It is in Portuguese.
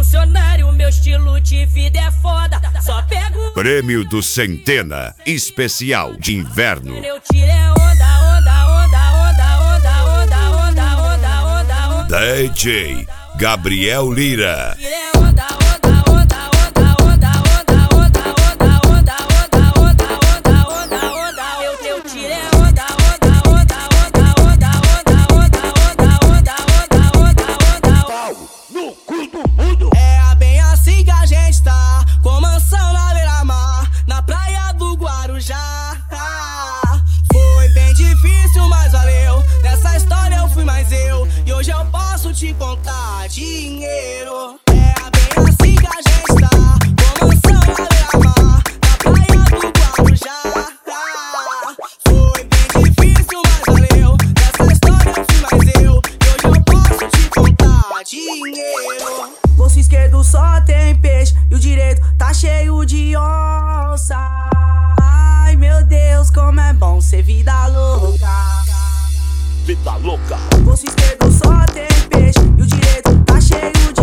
funcionário, meu estilo de vida é foda. Só pego Prêmio do Centena, especial de inverno. eu tiro é onda, onda, onda, onda, onda, onda, onda, onda, onda, onda. DJ Gabriel Lira. Tiro é onda, onda, onda, onda, onda, onda, onda, onda, onda, onda, onda, onda, onda, onda. Eu tiro é onda, onda, onda, onda, onda, onda, onda, onda, onda, onda, onda, onda. Pau no cu do mundo. É bem assim que a gente tá, com mansão na beira-mar, na praia do Guarujá. Foi bem difícil, mas valeu. Nessa história eu fui mais eu, e hoje eu posso te contar dinheiro. É bem assim que a gente tá, com mansão na beira-mar, na praia do Guarujá. Foi bem difícil, mas valeu. Nessa história eu fui mais eu, e hoje eu posso te contar dinheiro. Bolso esquerdo só tem peixe e o direito tá cheio de onça. Ai meu Deus, como é bom ser vida louca. Vida louca. Bolso esquerdo só tem peixe e o direito tá cheio